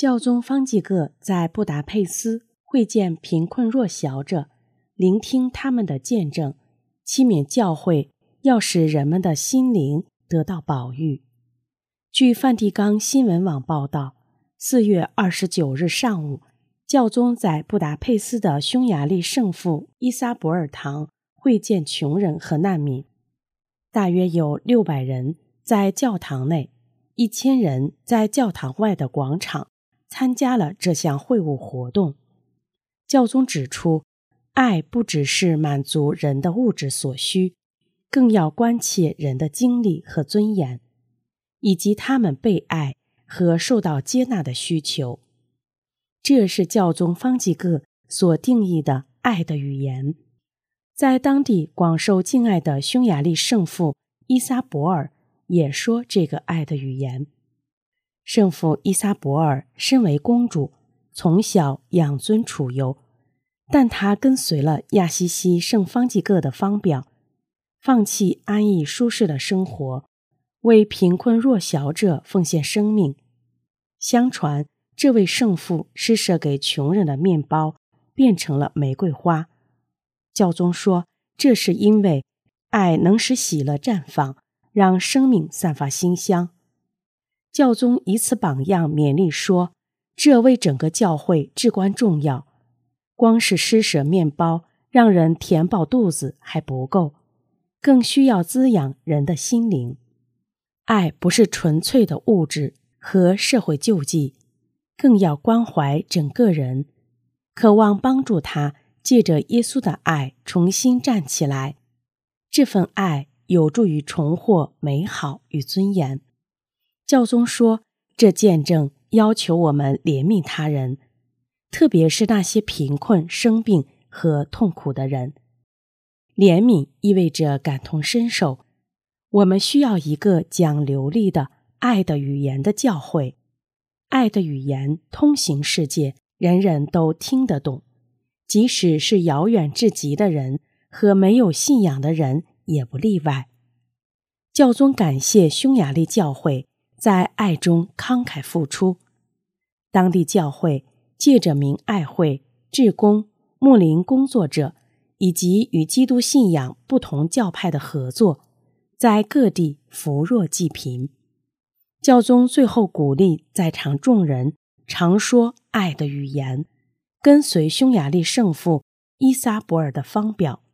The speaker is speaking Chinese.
教宗方济各在布达佩斯会见贫困弱小者，聆听他们的见证，期勉教会要使人们的心灵得到保育。据梵蒂冈新闻网报道，4月29日上午，教宗在布达佩斯的匈牙利圣父伊萨博尔堂会见穷人和难民，大约有600人在教堂内，1000人在教堂外的广场参加了这项会晤活动。教宗指出，爱不只是满足人的物质所需，更要关切人的经历和尊严，以及他们被爱和受到接纳的需求。这是教宗方济各所定义的爱的语言。在当地广受敬爱的匈牙利圣父伊萨博尔也说这个爱的语言。圣父伊萨博尔身为公主，从小养尊处优，但她跟随了亚西西圣方济各的方表，放弃安逸舒适的生活，为贫困弱小者奉献生命。相传，这位圣父施舍给穷人的面包变成了玫瑰花。教宗说，这是因为爱能使喜乐绽放，让生命散发馨香。教宗以此榜样勉励说，这为整个教会至关重要。光是施舍面包让人填饱肚子还不够，更需要滋养人的心灵。爱不是纯粹的物质和社会救济，更要关怀整个人，渴望帮助他借着耶稣的爱重新站起来。这份爱有助于重获美好与尊严。教宗说，这见证要求我们怜悯他人，特别是那些贫困、生病和痛苦的人。怜悯意味着感同身受，我们需要一个讲流利的爱的语言的教会。爱的语言通行世界，人人都听得懂，即使是遥远至极的人和没有信仰的人也不例外。教宗感谢匈牙利教会在爱中慷慨付出。当地教会借着明爱会、志工、牧灵工作者以及与基督信仰不同教派的合作，在各地扶弱济贫。教宗最后鼓励在场众人常说爱的语言，跟随匈牙利圣父伊萨博尔的方表，